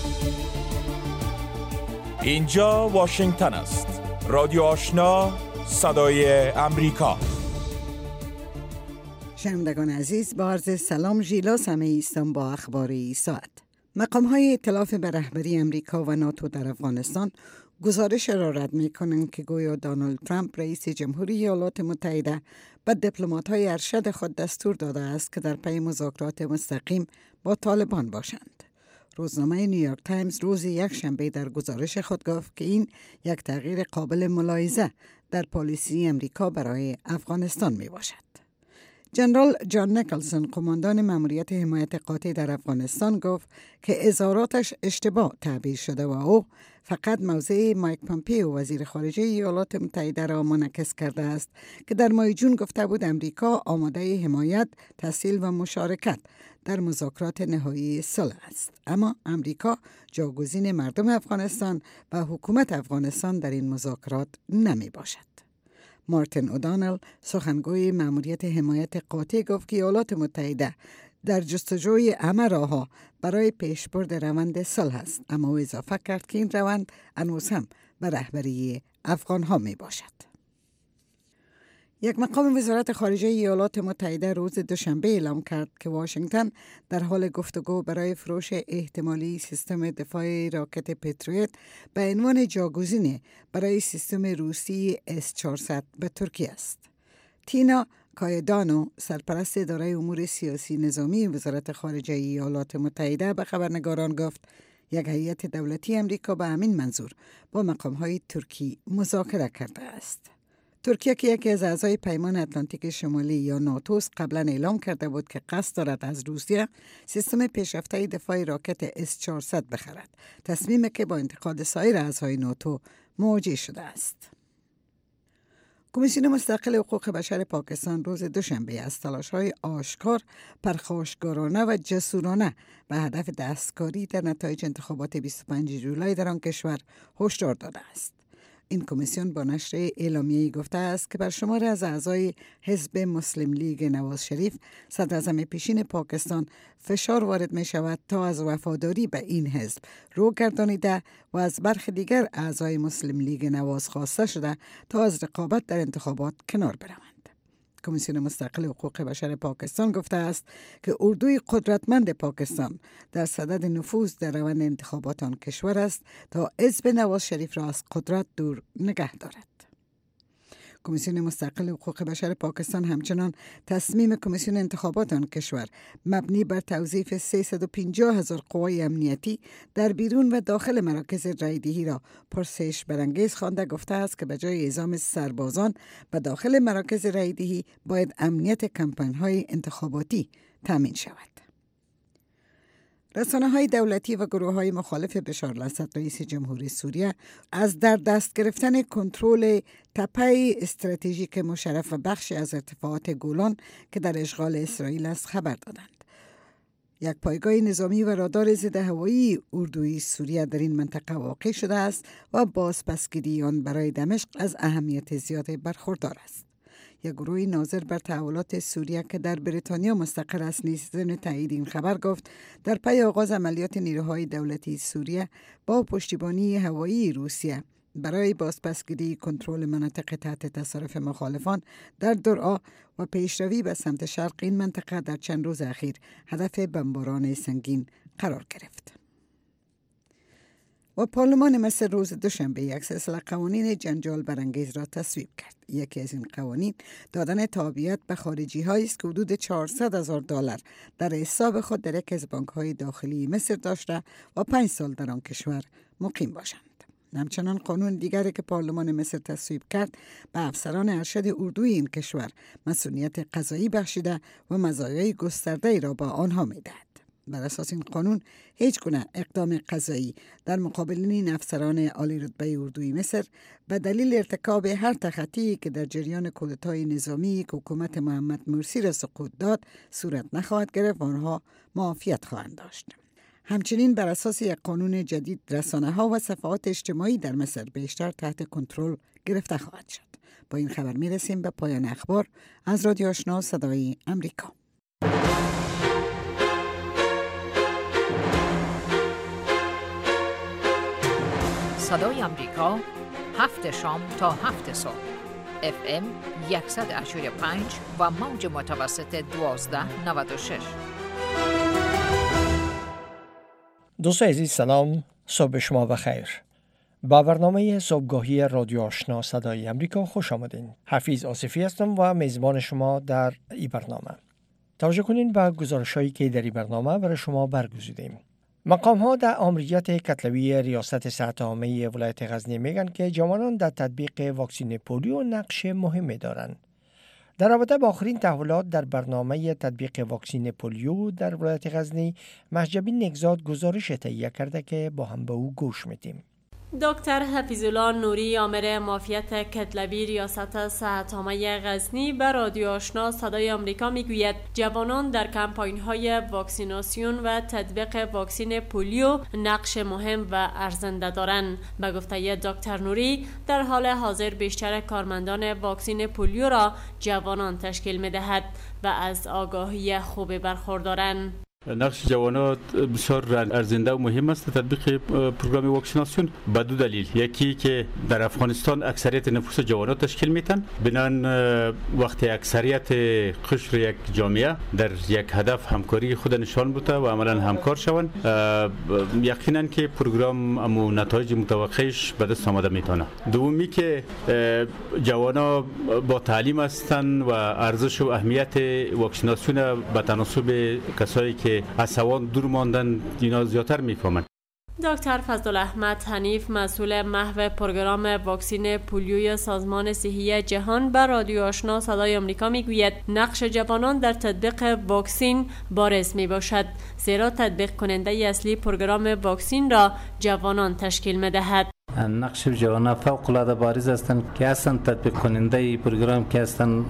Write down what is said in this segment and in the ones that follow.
اینجا واشنگتن است. رادیو آشنا، صدای امریکا. شنوندگان عزیز، با عرض سلام. ژیلا سمیعی ایستم با اخبار این ساعت. مقام‌های ائتلاف به رهبری امریکا و ناتو در افغانستان گزارش را رد می‌کنند که گویا دونالد ترامپ رئیس جمهوری ایالات متحده به دیپلمات‌های ارشد خود دستور داده است که در پی مذاکرات مستقیم با طالبان باشند. روزنامه نیویورک تایمز روز یکشنبه در گزارش خود گفت که این یک تغییر قابل ملاحظه در پالیسی امریکا برای افغانستان می باشد. جنرال جان نیکلسون، قماندان ماموریت حمایت قاطع در افغانستان، گفت که اظهاراتش اشتباه تعبیر شده و او فقط موضع مایک پامپیو وزیر خارجه ایالات متحده را منعکس کرده است که در ماه جون گفته بود امریکا آماده حمایت، تسهیل و مشارکت در مذاکرات نهایی صلح است. اما امریکا جاگزین مردم افغانستان و حکومت افغانستان در این مذاکرات نمی باشد. مارتین اودانل، سخنگوی ماموریت حمایت قاطع، گفت که ایالات متحده در جستجوی همه راه‌ها برای پیشبرد روند صلح است، اما او اضافه کرد که این روند هنوز هم به رهبری افغان‌ها می باشد. یک مقام وزارت خارجه ایالات متحده روز دوشنبه اعلام کرد که واشنگتن در حال گفتگو برای فروش احتمالی سیستم دفاع راکت پتریوت به عنوان جاگزین برای سیستم روسی S-400 به ترکیه است. تینا کایدانو، سرپرست اداره امور سیاسی نظامی وزارت خارجه ایالات متحده، به خبرنگاران گفت یک هیئت دولتی امریکا به همین منظور با مقام‌های ترکی مذاکره کرده است. ترکیه که یکی از اعضای پیمان اتلانتیک شمالی یا ناتو قبلا اعلام کرده بود که قصد دارد از روسیه سیستم پیشرفته دفاع راکت S-400 بخرد، تصمیمی که با انتقاد سایر اعضای ناتو مواجه شده است. کمیسیون مستقل حقوق بشر پاکستان روز دوشنبه از تلاش‌های آشکار، پرخاشگرانه و جسورانه به هدف دستکاری در نتایج انتخابات 25 جولای در آن کشور هشدار داده است. این کمیسیون با نشر اعلامیه‌ای گفته است که بر شماری از اعضای حزب مسلم لیگ نواز شریف، صدراعظم پیشین پاکستان، فشار وارد می شود تا از وفاداری به این حزب رو گردانیده و از برخی دیگر اعضای مسلم لیگ نواز خواسته شده تا از رقابت در انتخابات کنار بروند. کمیسیون مستقل حقوق بشر پاکستان گفته است که اردوی قدرتمند پاکستان در صدد نفوذ در روند انتخابات آن کشور است تا حزب نواز شریف را از قدرت دور نگه دارد. کمیسیون مستقل حقوق بشر پاکستان همچنان تصمیم کمیسیون انتخابات آن کشور مبنی بر توظیف 350,000 قوای امنیتی در بیرون و داخل مراکز رایدهی را پرسش برانگیز خوانده گفته است که به جای اعزام سربازان و داخل مراکز رایدهی باید امنیت کمپاین‌های انتخاباتی تامین شود. رسانه‌های دولتی و گروه‌های مخالف بشار الاسد رئیس جمهوری سوریه از در دست گرفتن کنترل تپه استراتژیک مشرف و بخشی از ارتفاعات گولان که در اشغال اسرائیل است خبر دادند. یک پایگاه نظامی و رادار ضد هوایی اردوی سوریه در این منطقه واقع شده است و بازپسگیری آن برای دمشق از اهمیت زیاد برخوردار است. یک گروه ناظر بر تحولات سوریه که در بریتانیا مستقر است نیز ضمن تایید این خبر گفت در پی آغاز عملیات نیروهای دولتی سوریه با پشتیبانی هوایی روسیه برای بازپسگیری کنترل مناطق تحت تصرف مخالفان در درعا و پیشروی به سمت شرق این منطقه در چند روز اخیر هدف بمباران سنگین قرار گرفت. و پارلمان مصر روز دوشنبه یک سلسله قوانین جنجال برانگیز را تصویب کرد. یکی از این قوانین دادن تابعیت به خارجی هایی است که حدود $400,000 در حساب خود در یک از بانک های داخلی مصر داشته و 5 سال در آن کشور مقیم باشند. همچنان قانون دیگری که پارلمان مصر تصویب کرد به افسران ارشد اردوی این کشور مسئولیت قضایی بخشیده و مزایای گسترده‌ای را به آنها می‌دهد. بر اساس این قانون هیچ گونه اقدام قضایی در مقابل این افسران عالی رتبه اردوی مصر به دلیل ارتکاب هر تخطی که در جریان کودتای نظامی که حکومت محمد مرسی را سقوط داد صورت نخواهد گرفت و آنها معافیت خواهند داشت. همچنین بر اساس یک قانون جدید رسانه‌ها و صفحات اجتماعی در مصر بیشتر تحت کنترل گرفته خواهد شد. با این خبر میرسیم به پایان اخبار از رادیو آشنا صدای امریکا. صدای آمریکا 7 شام تا 7 صبح FM 185 و موج متوسط 1296. دوستان عزیز سلام، صبح شما بخیر. با برنامه صبحگاهی رادیو آشنا صدای آمریکا خوش آمدین. حفیظ آصفی هستم و میزبان شما در این برنامه. توجه کنین به گزارش‌هایی که در این برنامه برای شما برگزیدیم. مقام‌ها در آمریت کتلوی ریاست صحت عامه ولایت غزنی میگن که جوانان در تطبیق واکسن پولیو نقش مهمی دارند. در رابطه با آخرین تحولات در برنامه تطبیق واکسن پولیو در ولایت غزنی، محجبی نگزاد گزارش تهیه کرده که با هم به او گوش میدیم. دکتر حفیظالله نوری آمر معافیت کتلوی ریاست صحت عامه غزنی به رادیو آشنا صدای آمریکا میگوید جوانان در کمپاین‌های واکسیناسیون و تطبیق واکسن پولیو نقش مهم و ارزنده دارند. به گفته دکتر نوری در حال حاضر بیشتر کارمندان واکسن پولیو را جوانان تشکیل می‌دهد و از آگاهی خوب برخوردارند. نقش جوانان بسیار ارزنده و مهم است. تطبیق پروگرام واکسیناسیون به دو دلیل: یکی که در افغانستان اکثریت نفوس جوانان تشکیل میتن، بنان وقتی اکثریت قشر یک جامعه در یک هدف همکاری خود نشان بوده و عملا همکار شوند، یقینا که پروگرام امو نتایج متوقعش به دست آمده میتونه. دومی که جوانان با تعلیم هستند و ارزش و اهمیت واکسیناسیون به تناسب کسایی که از سوان دور ماندن اینا زیادتر میفهمند. دکتر فضلاحمد حنیف مسئول محو پروگرام واکسن پولیوی سازمان صحی جهان به رادیو آشنا صدای آمریکا میگوید نقش جوانان در تطبیق واکسن بارز می باشد، زیرا تطبیق کننده اصلی پروگرام واکسن را جوانان تشکیل می دهد. نقش جوانان فوق العاده بارز هستند که هستند تطبیق کننده پروگرام که هستند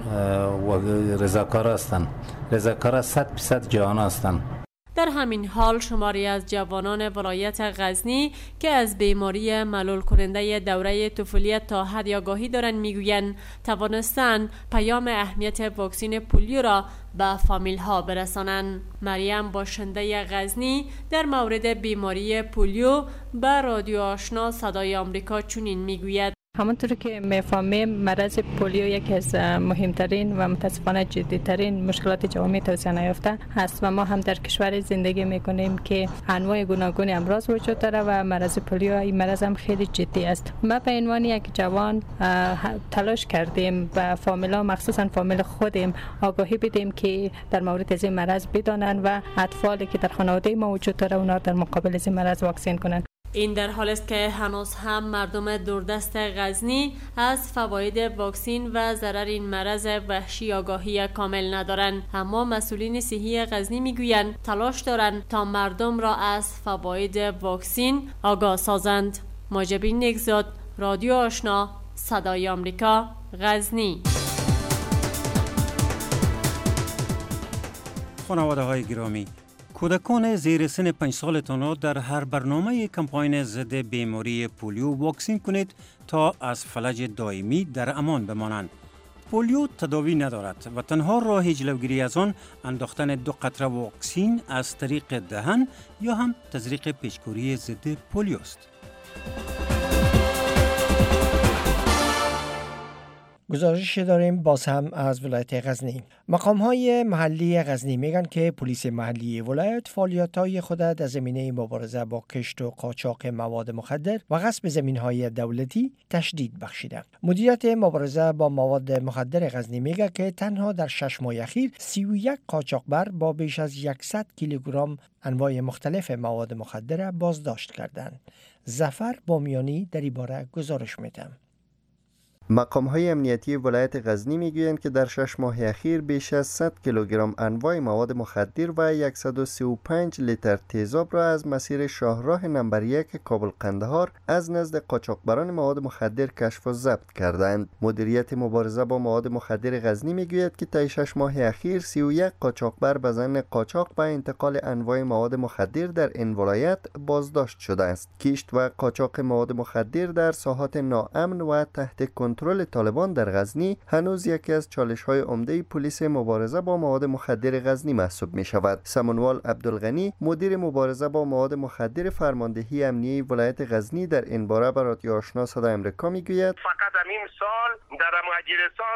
و رضاکار هستند. رضاکار 100% جوان هستند. در همین حال شماری از جوانان ولایت غزنی که از بیماری ملول کننده دوره طفولیت تا حد آگاهی دارند میگویند توانستند پیام اهمیت واکسن پولیو را به فامیل ها برسانند. مریم باشنده غزنی در مورد بیماری پولیو به رادیو آشنا صدای آمریکا چنین میگوید: همونطور که میفهمیم مرض پولیو یکی از مهمترین و متاسفانه جدیترین مشکلات جوامع توسعه نیافته است و ما هم در کشور زندگی میکنیم که انواع گوناگون امراض وجود داره و مرض پولیو این مرض هم خیلی جدی است. ما به عنوان یک جوان تلاش کردیم و فامیلا مخصوصا فامیل خودم آگاهی بدیم که در مورد از این مرض بدانند و اطفالی که در خانواده ما وجود داره اونا در مقابل از این مرض واکسن کنند. این در حالی است که هنوز هم مردم دوردست غزنی از فواید واکسن و ضرر این مرض وحشی آگاهی کامل ندارند، اما مسئولین صحی غزنی میگویند تلاش دارند تا مردم را از فواید واکسن آگاه سازند. ماجبین نگزاد، رادیو آشنا صدای آمریکا، غزنی. خانواده های گرامی، کودکان زیر سن 5 سالتان در هر برنامه کمپاین ضد بیماری پولیو واکسین کنید تا از فلج دائمی در امان بمانند. پولیو تداوی ندارد و تنها راه جلوگیری از آن انداختن 2 قطره واکسین از طریق دهن یا هم تزریق پیچکوری ضد پولیو است. گزارش داریم باز هم از ولایت غزنی. مقام‌های محلی غزنی میگن که پلیس محلی ولایت فعالیت‌های خود در زمینه مبارزه با کشت و قاچاق مواد مخدر و غصب زمین‌های دولتی تشدید بخشیده. مدیریت مبارزه با مواد مخدر غزنی میگه که تنها در 6 ماه اخیر 31 قاچاقبر با بیش از 100 کیلوگرم انواع مختلف مواد مخدر بازداشت کردند. ظفر بامیانی در این باره گزارش میده. مقام‌های امنیتی ولایت غزنی میگویند که در 6 ماه اخیر بیش از 100 کیلوگرم انواع مواد مخدر و 135 لیتر تیزاب را از مسیر شاهراه نمبر 1 کابل قندهار از نزد قاچاقبران مواد مخدر کشف و ضبط کردند. مدیریت مبارزه با مواد مخدر غزنی میگوید که طی 6 ماه اخیر 31 قاچاقبر به ظن قاچاق و انتقال انواع مواد مخدر در این ولایت بازداشت شده است. کشت و قاچاق مواد مخدر در ساحات ناامن و تحت کنترل کنترل طالبان در غزنی هنوز یکی از چالش‌های عمده پلیس مبارزه با مواد مخدر غزنی محسوب می‌شود. سمنوال عبدالغنی مدیر مبارزه با مواد مخدر فرماندهی امنیه ولایت غزنی در این باره به رادیو آشنا صدای آمریکا میگوید فقط همین سال در مهاجرستان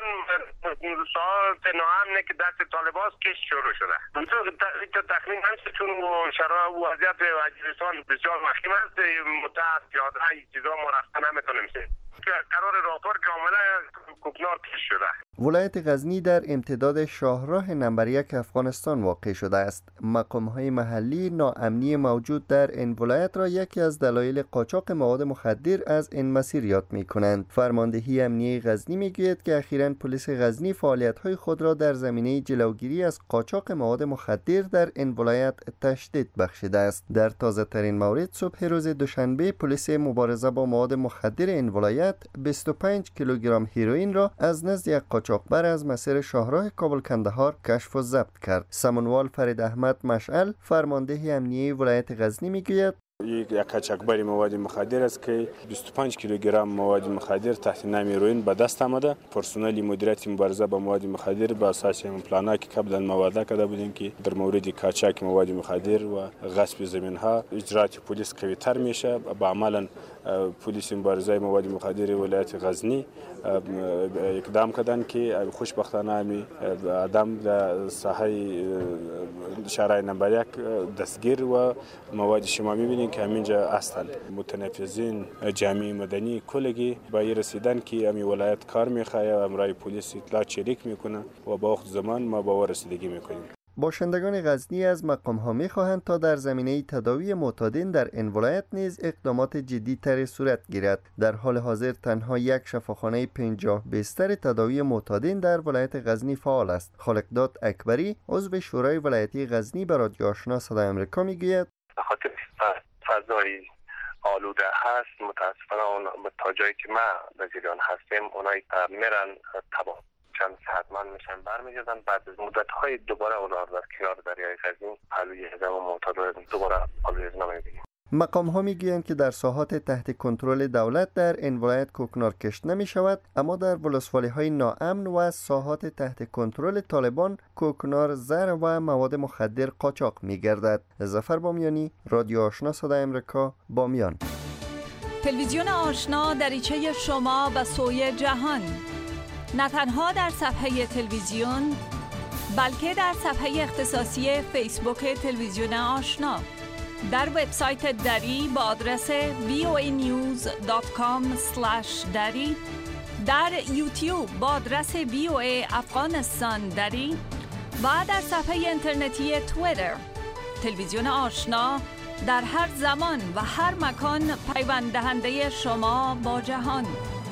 ساعت ناامنه که دست طالبان کش شروع شده. تو تخمین هست چون شرایط وضعیت مهاجرستان بسیار وخیم است، متاسفانه این چیزا ما رفتن نمیتونیم که قرار راهکار کاملا کوکنار کش شده. ولایت غزنی در امتداد شاهراه نمبر 1 افغانستان واقع شده است. مقام‌های محلی ناامنی موجود در این ولایت را یکی از دلایل قاچاق مواد مخدر از این مسیر یاد می‌کنند. فرماندهی امنیه غزنی می‌گوید که اخیراً پلیس غزنی فعالیت‌های خود را در زمینه جلوگیری از قاچاق مواد مخدر در این ولایت تشدید بخشیده است. در تازه‌ترین مورد صبح روز دوشنبه پلیس مبارزه با مواد مخدر این ولایت 25 کیلوگرم هیروئین را از نزد یک قاچاقبر از مسیر شاهراه کابل کندهار کشف و ضبط کرد. سمنوال فرید احمد مشعل فرمانده امنیه ولایت غزنی میگوید یک قاچاقبر مواد مخدر است که 25 کیلوگرم مواد مخدر تحت نام هیروئین به دست آمده. پرسنل مدیریت مبارزه با مواد مخدر با اساس پلان‌ها که قبلا مواده کرده بودیم که در مورد قاچاق مواد مخدر و غصب زمین‌ها اجرات پلیس قوی‌تر میشه. با عملا پلیس مبارزه مواد مخدر ولایت غزنی اقدام کردن که خوشبختانه آدم در ساحه شارع نمبر 1 دستگیر و مواد شما می‌بینید که همینجا هستند. متنفذین جامعه مدنی کلگی با رسیدن که امی ولایت کار می‌خواد و امرای پلیس اطلاع شریک میکنه و با وقت زمان ما با رسیدگی میکنیم. باشندگان غزنی از مقام‌ها می‌خواهند تا در زمینه تداوی معتادین در این ولایت نیز اقدامات جدی‌تری صورت گیرد. در حال حاضر تنها یک شفاخانه 50 بستر تداوی معتادین در ولایت غزنی فعال است. خالقداد اکبری عضو شورای ولایتی غزنی به رادیو آشنا صدای آمریکا میگوید خاطر فضای آلوده هست متاسفانه اون تا جایی که ما در جریان هستیم اونایی میرن تباه چند صحتمند میشن برمیگردن بعد از مدت‌های دوباره اونها در کنار دریای غزنی پهلوی هزم و معتاد دوباره پهلوی هزم می‌بینیم. مقام‌ها میگویند که در ساحات تحت کنترل دولت در این ولایت کوکنار کشت نمی شود، اما در ولسوالی‌های ناامن و ساحات تحت کنترل طالبان کوکنار، زر و مواد مخدر قاچاق می‌گردد. ظفر بامیانی، رادیو آشنا صدای آمریکا، بامیان. تلویزیون آشنا دریچه شما به سوی جهان، نه تنها در صفحه تلویزیون بلکه در صفحه اختصاصی فیسبوک تلویزیون آشنا، در وبسایت دری با آدرس voanews.com/dari، در یوتیوب با آدرس VOA افغانستان دری و در صفحه اینترنتی توییتر. تلویزیون آشنا در هر زمان و هر مکان پیوند دهنده شما با جهان.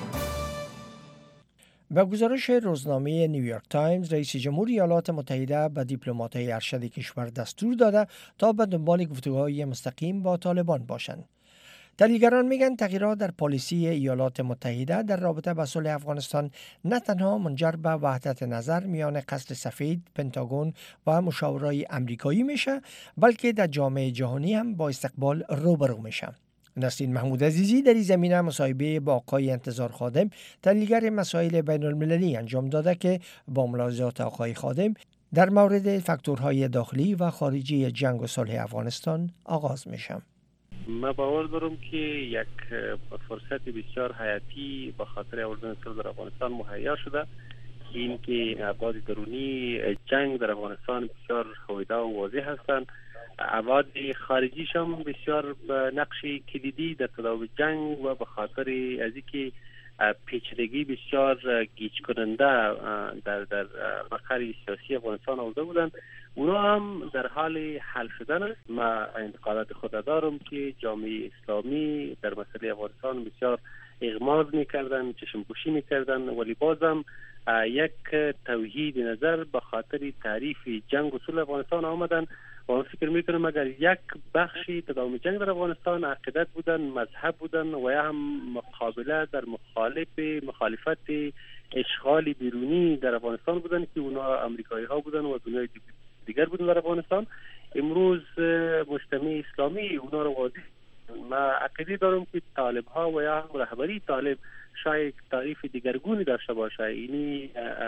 به گزارش روزنامه نیویورک تایمز، رئیس جمهور ایالات متحده به دیپلمات‌های ارشد کشور دستور داده تا به دنبال گفتگوهای مستقیم با طالبان باشند. تحلیلگران میگن تغییرات در پالیسی ایالات متحده در رابطه با صلح افغانستان نه تنها منجر به وحدت نظر میان قصر سفید، پنتاگون و مشاورای امریکایی میشه، بلکه در جامعه جهانی هم با استقبال روبرو میشه. نسرین محمود عزیزی در این زمینه مصاحبه با آقای انتظار خادم، تحلیلگر مسائل بین المللی انجام داده که با ملاحظات آقای خادم در مورد فاکتورهای داخلی و خارجی جنگ و صلح افغانستان آغاز میشم. من باور دارم که یک فرصت بسیار حیاتی به خاطر آوردن صلح در افغانستان مهیا شده. این که ابعاد درونی جنگ در افغانستان بسیار هویدا و واضح هستند. ابعاد خارجیش هم بسیار نقش کلیدی در تداوم جنگ و به خاطر از اینکه پیچیدگی بسیار گیج کننده در مقر سیاسی افغانستان آورده بودند، اونا هم در حال حل شدن است. ما انتقادات خود دارم که جامعه اسلامی در مسئله افغانستان بسیار اغماض میکردن، چشم پوشی میکردن، ولی بازم یک توحید نظر به خاطر تعریف جنگ و صلح افغانستان آمدن و من فکر میکنم اگر یک بخشی تداوم جنگ در افغانستان عقیدت بودن، مذهب بودن و یا هم مقابله در مخالفت اشغال بیرونی در افغانستان بودن که اونا امریکایی ها بودن و دنیای دیگر بودن در افغانستان، امروز مجتمع اسلامی اونا رو واضح ما عقیده دارم که طالب ها و یا رهبری طالب شاید تعریف دیگرگونی داشته باشه. اینی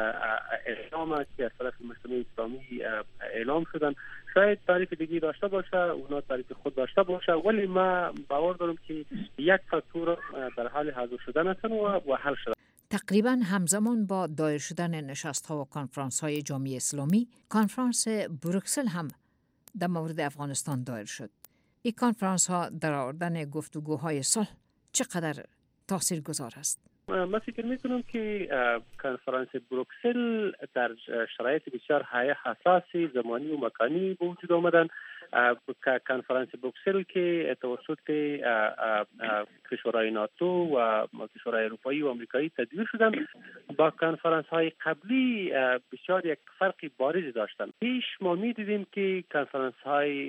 اعلام که از طرف مجتمع اسلامی اعلام شدن شاید تعریف دیگری داشته باشه، اونا تعریف خود داشته باشه، ولی ما باور دارم که یک فاکتور در حال حاضر شدن هستن و حل شدن. تقریبا همزمان با دایر شدن نشست‌ها و کنفرانس‌های جامعه اسلامی، کنفرانس بروکسل هم در مورد افغانستان دایر شد. این کنفرانس‌ها در آوردن گفتگوهای صلح چقدر تاثیرگذار است؟ من فکر میکنم که کنفرانس بروکسل در شرایط بسیار حساس زمانی و مکانی به وجود آمدن. کنفرانس بروکسل که توسط کشورهای ناتو و کشورهای اروپایی و آمریکایی تدویر شدن با کنفرانس های قبلی بسیار یک فرق بارزی داشتن. پیش ما میدیدیم که کنفرانس های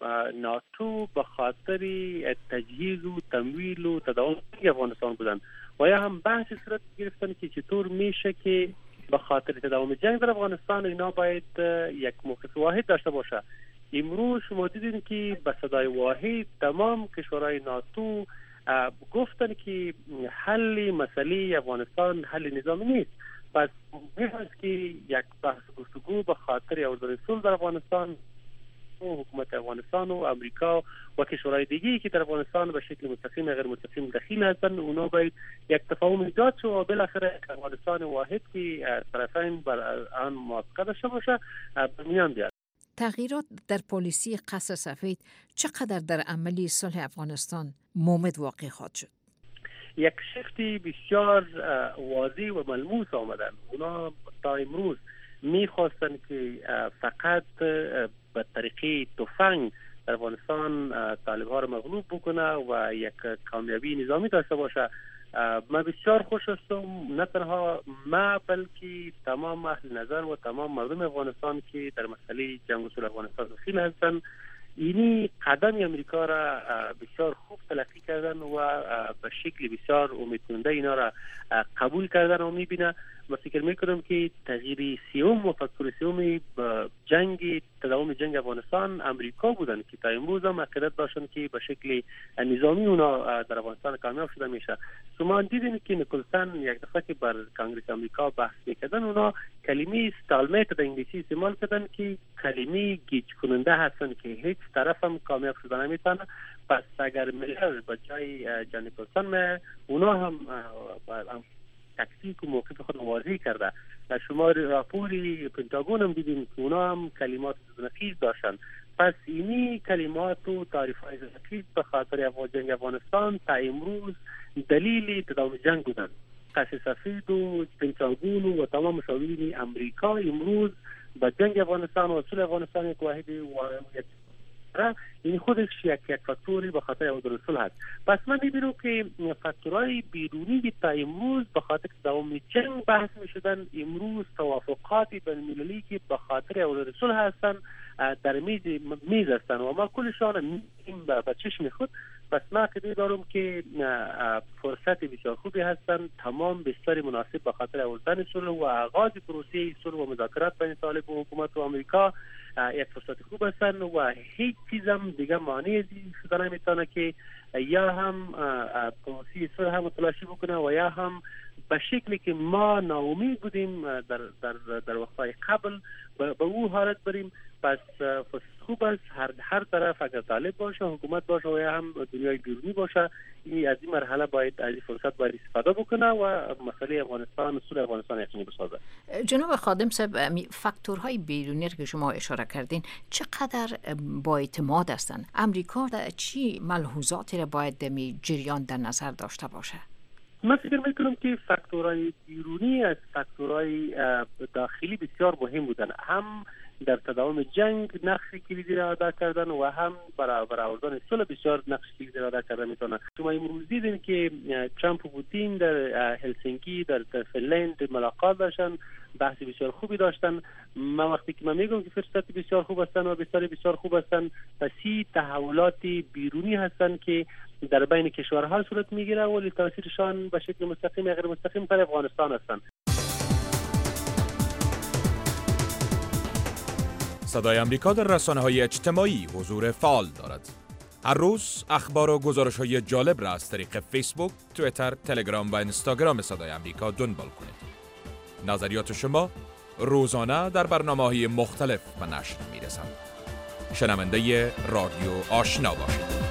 ناتو به خاطر تجهیز و تمویل و تداوم افغانستان بودن و یا هم بحث صورت گرفتن که چطور میشه که به خاطر تداوم جنگ در افغانستان اینا باید یک موقف واحد داشته باشه. امروز شما دیدین که به صدای واحد تمام کشورهای ناتو گفتن که حل مسئله افغانستان حل نظامی نیست. پس مهم است که یک بحث گفتگو به خاطر آوردن صلح در افغانستان و حکومت افغانستان و امریکا و کشورهای دیگه‌ای که در افغانستان به شکل مستقیم یا غیر مستقیم دخیل هستند، اونا باید یک تفاهم ایجاد شد و بالاخره افغانستان واحد که طرفین بر آن موافقه داشته باشه به میان بیاد. تغییرات در پالیسی قصر سفید چقدر در عملی صلح افغانستان مومد واقع خواهد شد؟ یک شفتی بسیار واضح و ملموس آمدن. اونا تا امروز میخواستن که فقط به طریقه تفنگ در افغانستان طالب ها را مغلوب بکنه و یک کامیابی نظامی داشته باشه. من بسیار خوش هستم، نه تنها ما بلکه تمام اهل نظر و تمام مردم افغانستان که در مسئله جنگ و صلح افغانستان دخیل هستند اینی قدم امریکا را بسیار خوب تلقی کردن و به شکل بسیار امیدکننده اینا را قبول کردن و میبینه. من فکر میکنم که تغییر سوم و فاکتور سوم جنگ تداوم جنگ افغانستان امریکا بودن که تا امروز هم عقیدت داشتن که به شکل نظامی اونا در افغانستان کامیاب شده میشه. شما دیدین که نیکلسن یک دفعه که بر کانگرس امریکا بحث میکردن اونا کلمه استالمیت در انگلیسی استعمال کردن که کلمه گیج کننده هستن که هیچ طرف هم کامیاب شده نمیتونه. پس اگر ملل به جای جان نیکلسن اونا هم تکتیک و موقف خود واضح کرده. شما راپوری پنتاگون هم دیدیم که اونا هم کلمات نقیض داشتن. پس اینی کلمات و تعریف‌های نقیض به خاطر جنگ افغانستان تا امروز دلیل تداوم جنگ بودن. قصر سفید و پنتاگون و تمام مشاورین امریکا امروز به جنگ افغانستان و صلح افغانستان یک واحد این خودش یک فاکتوری به خاطر آوردن صلح است. پس من می‌بینم که فاکتورهای بیرونی تا امروز به خاطر تداوم جنگ بحث می‌شدن، امروز توافقات بین‌المللی که به خاطر آوردن صلح هستند در میز هستند و ما کلشان می‌بینیم به چشم خود. پس من عقیده دارم که فرصت بسیار خوبی هستند تمام بستر مناسب به خاطر آوردن صلح و آغاز پروسه صلح و مذاکرات بین طالب و حکومت و آمریکا یک فرصت خوب هستند و هیچ چیز هم دیگه مانع شده نمیتونه که یا هم پروسه صلح هم متلاشی بکنه و یا هم به شکلی که ما ناامید بودیم در وقتهای قبل به او حالت بریم. پس خوب است هر طرف اگر طالب باشه حکومت باشه و یا هم دنیای بیرونی باشه از این مرحله باید از این فرصت باید استفاده بکنه و مسئله افغانستان صلح افغانستان یقینی بسازه. جناب خادم صاحب، فاکتورهای بیرونی که شما اشاره کردین چقدر با اعتماد هستند؟ امریکا چی ملحوظاتی را باید دمی جریان در نظر داشته باشه؟ من فکر میکنم که فاکتورهای بیرونی از فاکتورهای داخلی بسیار مهم بودن. هم در تداوم جنگ نقش کلیدی را ادا کردن و هم برای آوردن صلح بسیار نقش کلیدی را ادا کردن میتونن. شما امروز دیدین که ترامپ و پوتین در هلسینکی در فنلند ملاقات داشتن، بحث بسیار خوبی داشتن. من وقتی که من میگم که فرصت بسیار خوب هستن و بسیار بسیار خوب هستن، پسی تحولات بیرونی هستن که در بین کشورها صورت میگیره ولی تاثیرشان به شکل مستقیم یا غیر مستقیم پر افغانستان هستن. صدای امریکا در رسانه‌های اجتماعی حضور فعال دارد. هر روز اخبار و گزارش‌های جالب را از طریق فیسبوک، توییتر، تلگرام و اینستاگرام صدای آمریکا دنبال کنید. نظریات شما روزانه در برنامه‌های مختلف به نشر می‌رسند. شنونده رادیو آشنا باشید.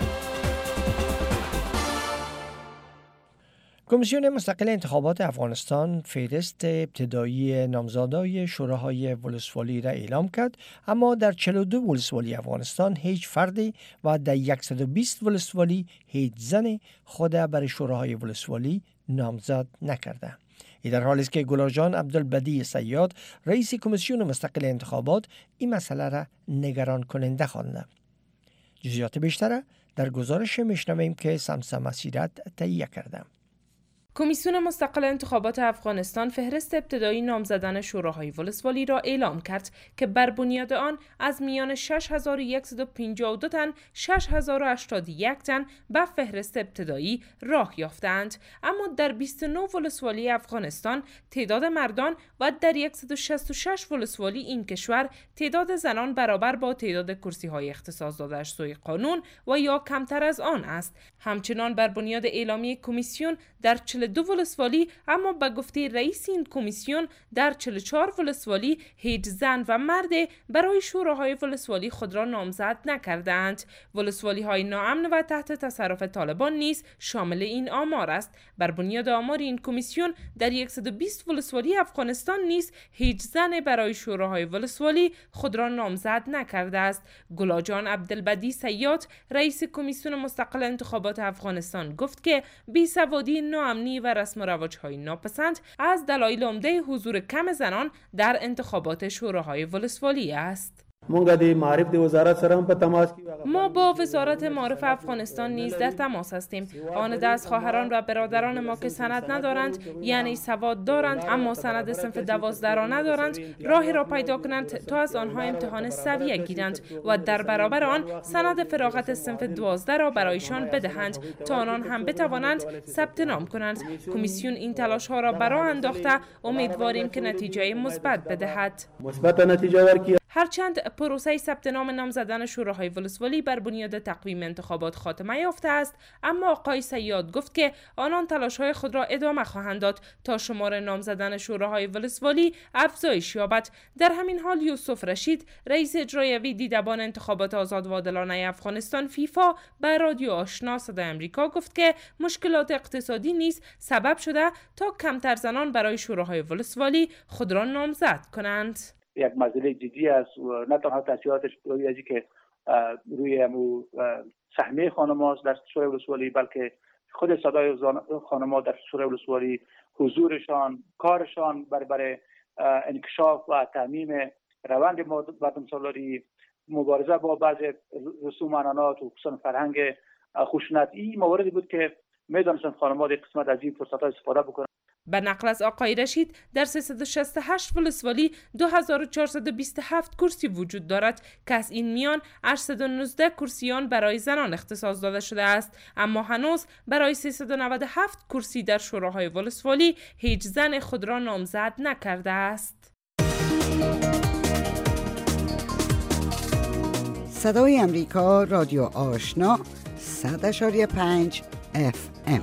کمیسیون مستقل انتخابات افغانستان فهرست ابتدایی نامزدای شوراهای ولسوالی را اعلام کرد، اما در 42 ولسوالی افغانستان هیچ فردی و در 120 ولسوالی هیچ زن خود برای شوراهای ولسوالی نامزد نکرده. این در حالی است که گلاجان عبدالبدی صیاد رئیس کمیسیون مستقل انتخابات این مسئله را نگران کننده خوانده. جزئیات بیشتر در گزارش میشنویم که سمسم مسیرت تهیه کرده. کمیسیون مستقل انتخابات افغانستان فهرست ابتدایی نامزدان شوراهای ولسوالی را اعلام کرد که بر بنیاد آن از میان 6152 تن 6081 تن به فهرست ابتدایی راه یافتند، اما در 29 ولسوالی افغانستان تعداد مردان و در 166 ولسوالی این کشور تعداد زنان برابر با تعداد کرسی‌های اختصاص داده از سوی قانون و یا کمتر از آن است. همچنان بر بنیاد اعلامیه کمیسیون در 42 ولسوالی اما به گفته رئیس این کمیسیون در 44 ولسوالی هیچ زن و مرد برای شوراهای ولسوالی خود را نامزد نکردند. ولسوالی های ناامن و تحت تصرف طالبان نیز شامل این آمار است. بر بنیاد آمار این کمیسیون در 120 ولسوالی افغانستان نیز هیچ زن برای شوراهای ولسوالی خود را نامزد نکرده است. گلاجان عبدالبدی صیاد رئیس کمیسیون مستقل انتخابات افغانستان گفت که بیسوادی، ناامنی و رسم و رواج‌های ناپسند از دلایل عمده حضور کم زنان در انتخابات شوراهای ولسوالی است. ما با وزارت معارف افغانستان نیز در تماس هستیم. آن دست خواهران و برادران ما که سند ندارند، یعنی سواد دارند اما سند صنف 12 را ندارند، راهی را پیدا کنند تا از آنها امتحان سویه گیرند و در برابر آن سند فراغت صنف 12 را برایشان بدهند تا آنان هم بتوانند ثبت نام کنند. کمیسیون این تلاش ها را براه انداخته، امیدواریم که نتیجه مثبت بدهد. هرچند پروسه ثبت نام نامزدان شوراهای ولسوالی بر بنیاد تقویم انتخابات خاتمه یافته است، اما آقای صیاد گفت که آنان تلاش‌های خود را ادامه خواهند داد تا شمار نامزدان شوراهای ولسوالی افزایش یابد. در همین حال یوسف رشید رئیس اجرایی دیدبان انتخابات آزاد و عادلانه افغانستان فیفا به رادیو آشنا صدای آمریکا گفت که مشکلات اقتصادی نیز سبب شده تا کمتر زنان برای شوراهای ولسوالی خود را نامزد کنند. یک مسئله جدی است و نه تنها تاثیراتش از که روی سهمیه خانم‌ها در شورای ولسوالی، بلکه خود صدای خانم‌ها در شورای ولسوالی، حضورشان، کارشان برای انکشاف و تعمیم روند مردم‌سالاری، مبارزه با بعضی رسوم عنعنات و خصوصا فرهنگ خشونت، این مواردی بود که می‌دانستند خانم‌ها در قسمت از این فرصت‌ها استفاده بکنند. به نقل از آقای رشید در 368 ولسوالی 2427 کرسی وجود دارد که از این میان 819 کرسیان برای زنان اختصاص داده شده است، اما هنوز برای 397 کرسی در شوراهای ولسوالی هیچ زن خود را نامزد نکرده است. صدای امریکا، رادیو آشنا، 100.5 FM.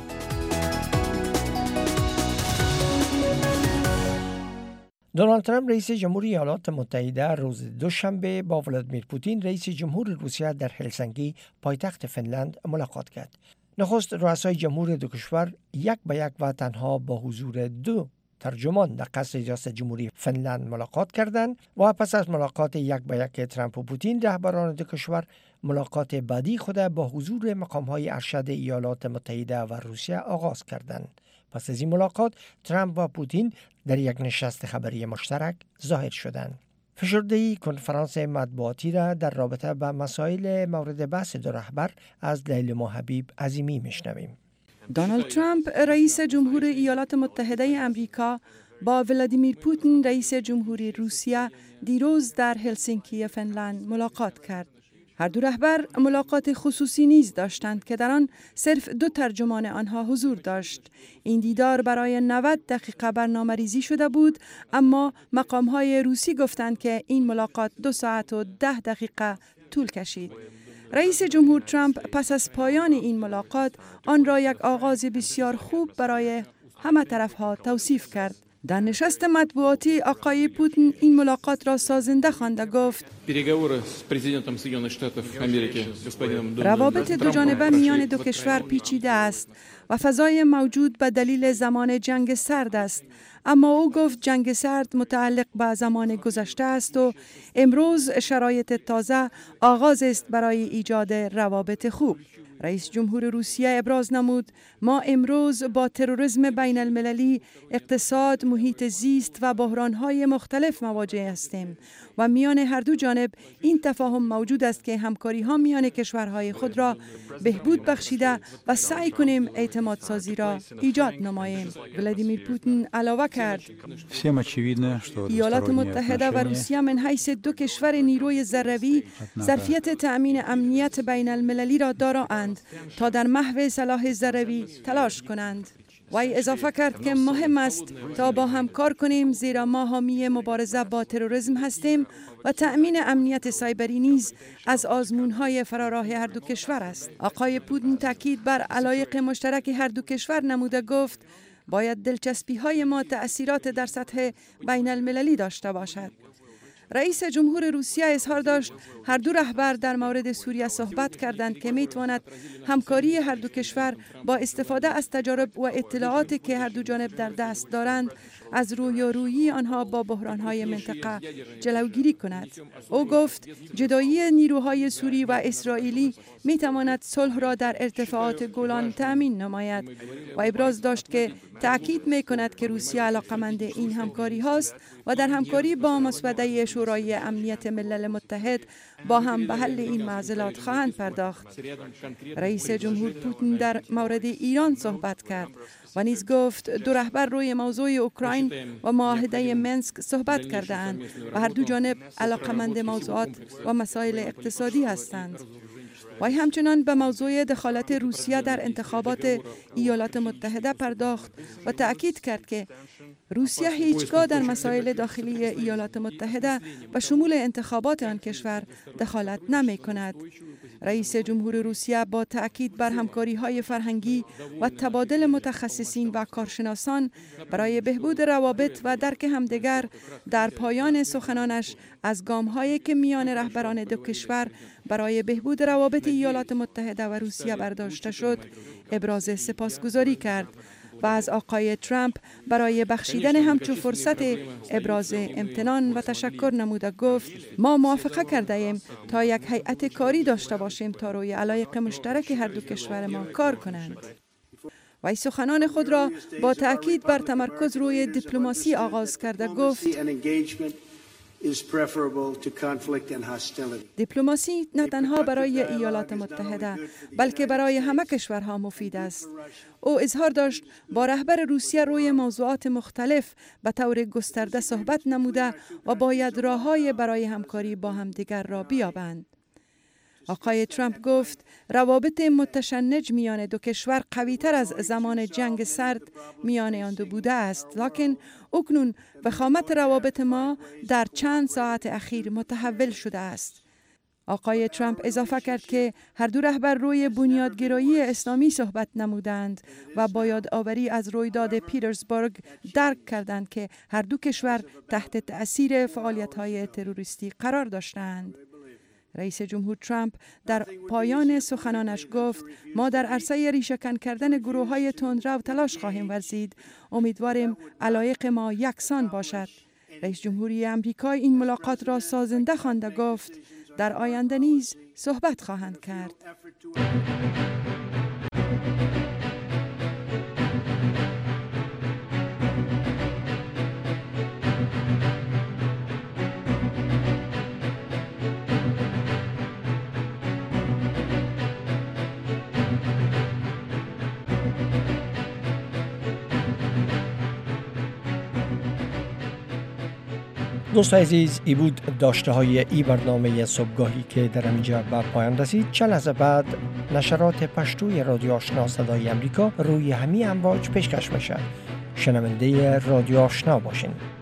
دونالد ترامپ رئیس جمهوری ایالات متحده روز دوشنبه با ولادیمیر پوتین رئیس جمهور روسیه در هلسینکی پایتخت فنلند ملاقات کرد. نخست رؤسای جمهور دو کشور یک به یک و تنها با حضور دو ترجمان در قصر ریاست جمهوری فنلند ملاقات کردند و پس از ملاقات یک به یک ترامپ و پوتین رهبران دو کشور ملاقات بعدی خود با حضور مقام‌های ارشد ایالات متحده و روسیه آغاز کردند. پس از این ملاقات ترامپ و پوتین در یک نشست خبری مشترک ظاهر شدند. فشرده‌ای کنفرانس مطبوعاتی را در رابطه با مسائل مورد بحث دو رهبر از لیلما حبیب عظیمی میشنویم. دونالد ترامپ رئیس جمهور ایالات متحده آمریکا با ولادیمیر پوتین رئیس جمهوری روسیه دیروز در هلسینکی فنلند ملاقات کرد. هر دو رهبر ملاقات خصوصی نیز داشتند که در آن صرف دو ترجمان آنها حضور داشت. این دیدار برای 90 دقیقه برنامه ریزی شده بود، اما مقام‌های روسی گفتند که این ملاقات 2 ساعت و 10 دقیقه طول کشید. رئیس جمهور ترامپ پس از پایان این ملاقات آن را یک آغاز بسیار خوب برای همه طرفها توصیف کرد. در نشست مطبوعاتی آقای پوتین این ملاقات را سازنده خوانده گفت روابط دو جانبه میان دو کشور پیچیده است و فضای موجود به دلیل زمان جنگ سرد است، اما او گفت جنگ سرد متعلق به زمان گذشته است و امروز شرایط تازه آغاز است برای ایجاد روابط خوب. رئیس جمهور روسیه ابراز نمود ما امروز با تروریسم بین المللی، اقتصاد، محیط زیست و بحران‌های مختلف مواجه هستیم و میان هر دو جانب این تفاهم موجود است که همکاری‌ها میان کشورهای خود را بهبود بخشیده و سعی کنیم اعتماد سازی را ایجاد نماییم. ولادیمیر پوتین علاوه کرد ایالات متحده و روسیه من حیث دو کشور نیروی ذروی ظرفیت تأمین امنیت بین المللی را دارند تا در محو سلاح ذروی تلاش کنند. وی اضافه کرد که مهم است تا با هم کار کنیم زیرا ما حامی مبارزه با تروریسم هستیم و تأمین امنیت سایبری نیز از آزمون‌های فراراه هر دو کشور است. آقای پوتین تاکید بر علایق مشترک هر دو کشور نموده گفت باید دلچسپی‌های ما تأثیرات در سطح بین المللی داشته باشد. رئیس جمهور روسیه اظهار داشت هر دو رهبر در مورد سوریه صحبت کردند که میتواند همکاری هر دو کشور با استفاده از تجارب و اطلاعاتی که هر دو جانب در دست دارند از رویارویی آنها با بحرانهای منطقه جلوگیری کند. او گفت جدایی نیروهای سوری و اسرائیلی میتواند صلح را در ارتفاعات گولان تأمین نماید و ابراز داشت که تأکید میکند که روسیه علاقمند این همکاری هاست و در همکاری با مسوده شورای امنیت ملل متحد با هم به حل این معضلات خواهند پرداخت. رئیس جمهور پوتین در مورد ایران صحبت کرد و نیز گفت دو رهبر روی موضوع اوکراین و معاهده منسک صحبت کردند و هر دو جانب علاقمند موضوعات و مسائل اقتصادی هستند. وی همچنان به موضوع دخالت روسیه در انتخابات ایالات متحده پرداخت و تأکید کرد که روسیه هیچگاه در مسائل داخلی ایالات متحده و شمول انتخابات آن کشور دخالت نمی کند. رئیس جمهور روسیه با تأکید بر همکاری‌های فرهنگی و تبادل متخصصین و کارشناسان برای بهبود روابط و درک همدیگر در پایان سخنانش از گام‌هایی که میان رهبران دو کشور برای بهبود روابط ایالات متحده و روسیه برداشته شد، ابراز سپاسگزاری کرد و از آقای ترامپ برای بخشیدن همچون فرصت ابراز امتنان و تشکر نموده گفت ما موافقه کرده ایم تا یک هیئت کاری داشته باشیم تا روی علایق مشترک هر دو کشور ما کار کنند. و سخنان خود را با تأکید بر تمرکز روی دیپلماسی آغاز کرده گفت دیپلماسی نه تنها برای ایالات متحده بلکه برای همه کشورها مفید است. او اظهار داشت با رهبر روسیه روی موضوعات مختلف به طور گسترده صحبت نموده و باید راه‌های برای همکاری با همدیگر را بیابند. آقای ترامپ گفت روابط متشنج میان دو کشور قوی‌تر از زمان جنگ سرد میان آن دو بوده است، لکن اکنون وخامت روابط ما در چند ساعت اخیر متحول شده است. آقای ترامپ اضافه کرد که هر دو رهبر روی بنیادگرایی اسلامی صحبت نمودند و با یادآوری از رویداد پیترزبورگ درک کردند که هر دو کشور تحت تأثیر فعالیت‌های تروریستی قرار داشتند. رئیس جمهور ترامپ در پایان سخنانش گفت ما در عرصه ریشه‌کن کردن گروه‌های تندرو تلاش خواهیم ورزید. امیدواریم علایق ما یکسان باشد. رئیس جمهوری آمریکا این ملاقات را سازنده خوانده گفت در آینده نیز صحبت خواهند کرد. دوست عزیز، ای بود داشته های ای برنامه صبحگاهی که در اینجا به پایان رسید. چند لحظه بعد نشرات پشتوی رادیو آشنا صدای امریکا روی همین امواج پیشکش میشه. شنونده رادیو آشنا باشین.